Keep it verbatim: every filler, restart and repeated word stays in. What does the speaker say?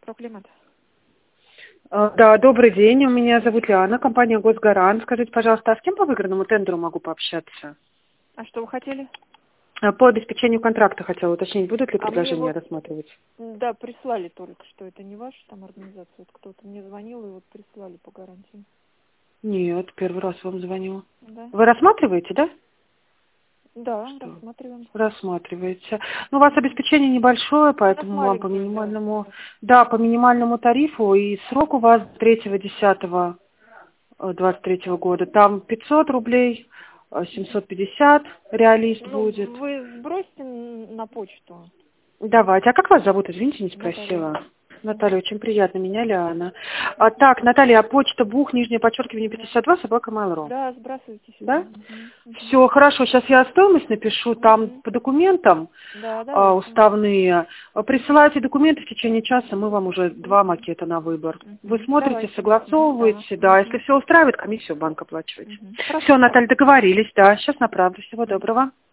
Проклимат. А, Да, добрый день. Меня зовут Лиана, компания Госгарант. Скажите, пожалуйста, а с кем по выигранному тендеру могу пообщаться? А что вы хотели? А, По обеспечению контракта хотела уточнить, будут ли А мне предложения вот, рассматривать? да, прислали только что. Это не ваша там организация. Вот кто-то мне звонил и вот прислали по гарантии. Нет, первый раз вам звоню. Да? Вы рассматриваете, да? Да, Что? рассматриваем. Рассматриваете. Ну, у вас обеспечение небольшое, У нас поэтому вам по маленькое, да. минимальному, да, по минимальному тарифу, и срок у вас третьего десятого двадцать третьего года. Там пятьсот рублей, э, семьсот пятьдесят реалист Ну, будет. вы сбросьте н- на почту, Давайте. А как вас зовут? Извините, не Наталья. спросила. Наталья, очень приятно. Меня Лиана. А, так, Наталья, а почта бух, нижнее подчеркивание Да. пятьдесят два, собака Mail.ru. Да, сбрасывайте сюда. Да? Мгм, мгм, Все, хорошо. Сейчас я стоимость напишу. Там мгм. по документам Да, а, давайте. уставные. А, Присылайте документы в течение часа, мы вам уже два Мгм, макета на выбор. Вы мгм. смотрите, Давайте. Мгм, да. согласовываете, да. Если Мгм, все устраивает, комиссию банк оплачиваете. мгм. Все, Хорошо. Наталья, договорились, да. Сейчас направлю. Всего Мгм. доброго.